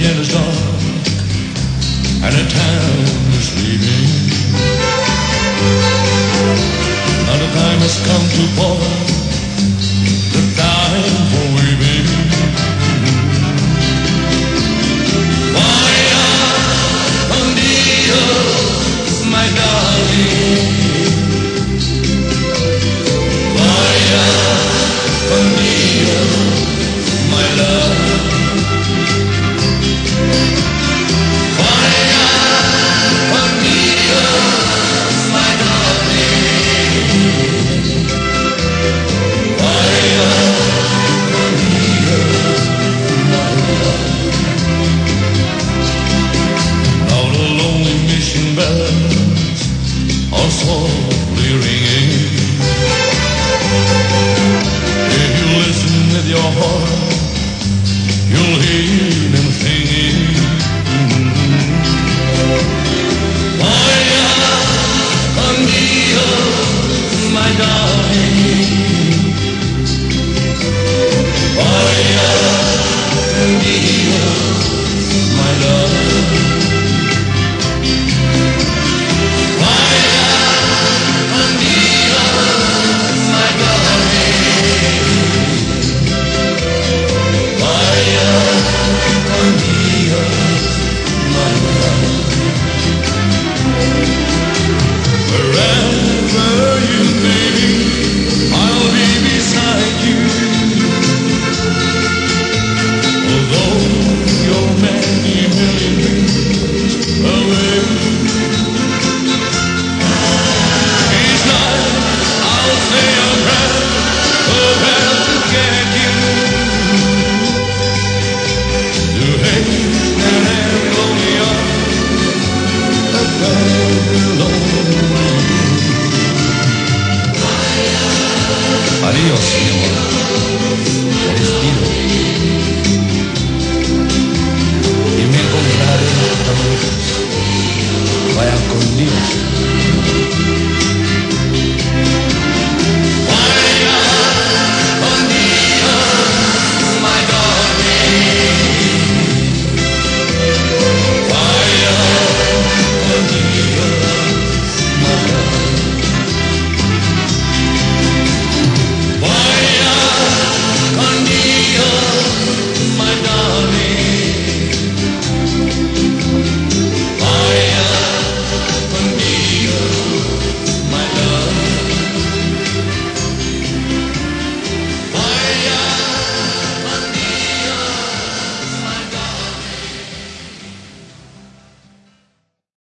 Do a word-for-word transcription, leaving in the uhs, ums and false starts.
weekend is gone and the town is sleeping. Now the time has come to pause, the time for weeping. Vaya con Dios, my darling. Vaya con Dios, my love. Vaya con Dios, my darling. Vaya con Dios, my love. Now the lonely mission bells are softly ringing. If you listen with your heart, you'll hear them singing. Vaya con Dios, my darling. Vaya con Dios.